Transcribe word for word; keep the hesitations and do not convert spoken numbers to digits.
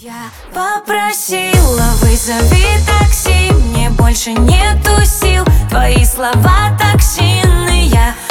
Я попросила, вызови такси, мне больше нету сил. Твои слова токсины, я